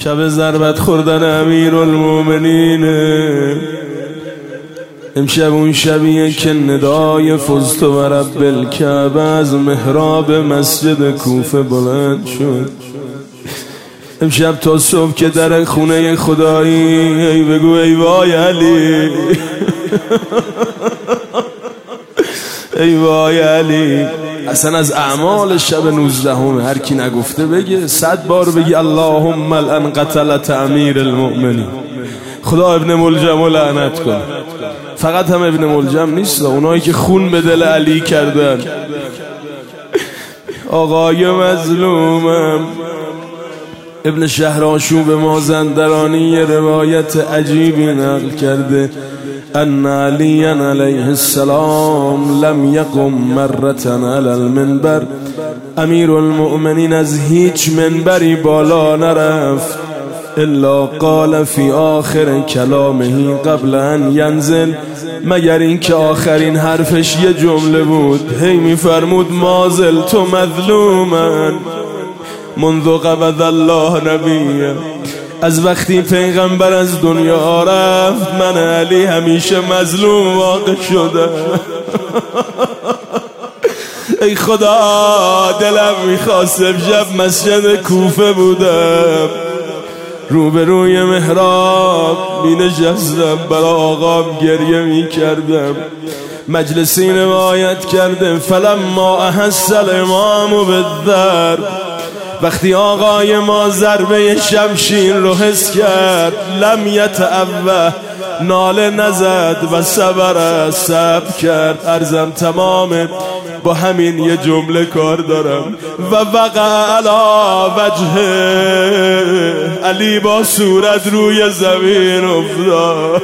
شب ضربت خوردن امیرالمومنین. امشب اون شبیه که ندای فزت و رب الکعبه از محراب مسجد کوفه بلند شد. امشب تا صبح که در خونه خدایی ای بگو ای وای علی ای وای علی. اصلا از اعمال شب 19 هر کی نگفته بگه 100 بار بگی اللهم لعن قتلت امیر المؤمنین. خدا ابن ملجم لعنت کن. فقط هم ابن ملجم نیست، اونایی که خون به دل علی کردن. آقای مظلومم ابن شهرآشوب مازندرانی یه روایت عجیبی نقل کرده ان علی علیه السلام لم یقم مرة علی المنبر. امیر المؤمنین از هیچ منبری بالا نرفت الا قال فی آخر کلامه قبل ان ینزل، مگر این که آخرین حرفش یه جمله بود، هی میفرمود مازل تو مظلومن منذ قبض الله نبیه. از وقتی پیغمبر از دنیا رفت من علی همیشه مظلوم واقع شده. ای خدا دلم میخواست امشب مسجد کوفه بودم، روبروی محراب می نشستم برای آقام گریه می کردم. مجلسی روایت کرده فلما احس الامام بالضرب، وقتی آقای ما ضربه شمشیر رو حس کرد لم یتعوه، ناله نزد و صبر کرد. عرضم تمامه با همین یه جمله کار دارم. و وقع علی وجهه، علی با صورت روی زمین افتاد.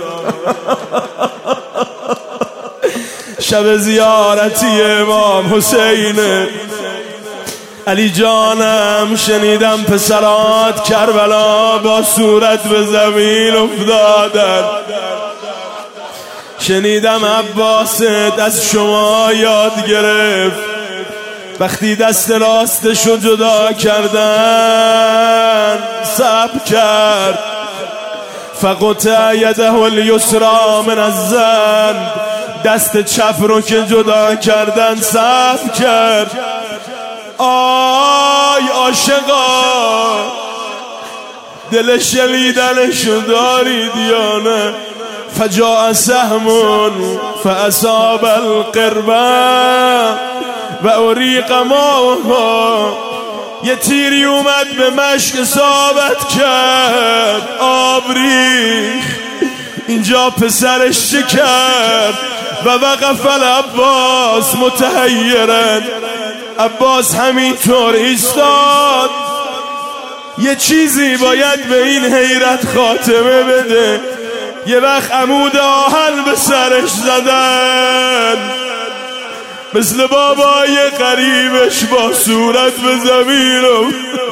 شب زیارتی امام حسین. علی جانم شنیدم پسرات کربلا با صورت به زمین افتادن، شنیدم عباست از شما یاد گرفت وقتی دست راستشو جدا کردن صبر کرد. فقطع یده الیسرا من الزن، دست چپ رو که جدا کردن صبر کرد. آی عاشقا دل شلیدنشو دارید یا نه؟ فجاء سهم فاصاب القربة و اریق ماها، یه تیری اومد به مشک اصابت کرد، آب ریخ اینجا پسرش چه کرد؟ و وقف العباس متحیرا، عباس همینطور ایستاد. یه چیزی باید به این حیرت خاتمه بده. یه وقت عمود آهن به سرش زدن، مثل بابای قریبش با صورت به زمین و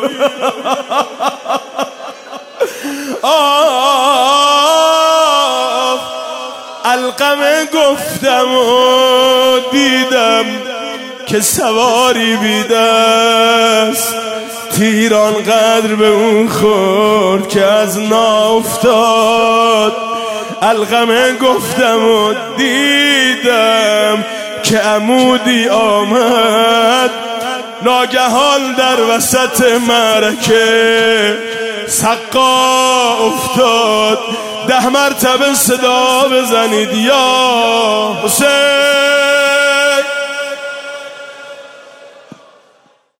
علقمه گفتم و دیدم که سواری بیدست، تیران قدر به اون خورد که از نا افتاد. علقمه گفتم و دیدم که عمودی آمد، ناگهان در وسط معرکه سقا افتاد. 10 مرتبه صدا بزنید یا حسین.